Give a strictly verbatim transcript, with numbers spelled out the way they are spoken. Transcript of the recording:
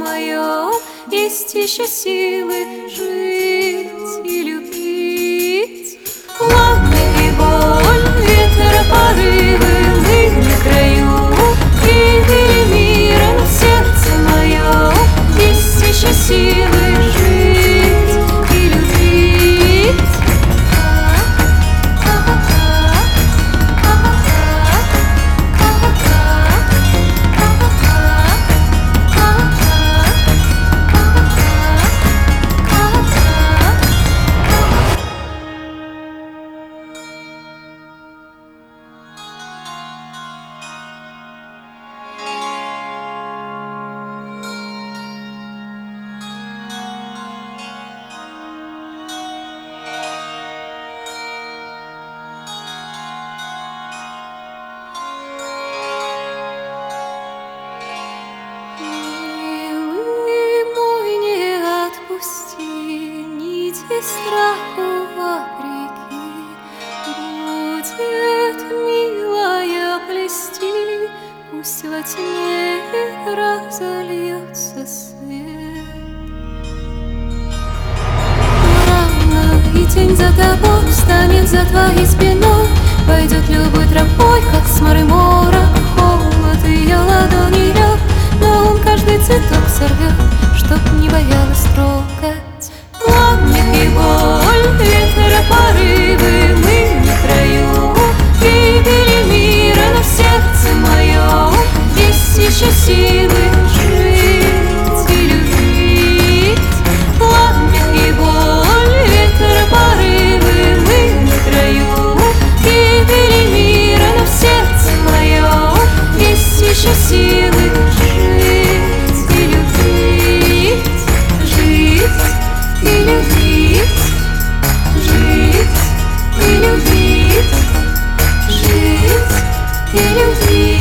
моем есть еще силы жить и любить. Пламя и боль, ветер, порывы, мы на краю гибели мира, но в сердце моем есть еще силы жить и любить. И страху вопреки будет милая плести, пусть во тьме разольется свет. Рано и тень за тобой встанет за твоей спиной, пойдет любой тропой, как с моря мора. Холод ее ладони лед, но он каждый цветок сорвет, чтоб не боялась трогать. Пламя и боль, ветер, порывы, мы на краю гибели мира, но в сердце моем есть еще силы жить и любить. Пламя и боль, ветер, порывы, мы на краю гибели мира, но в сердце моем есть еще силы жить и любить, жить и любить, жить и любить, жить и любить.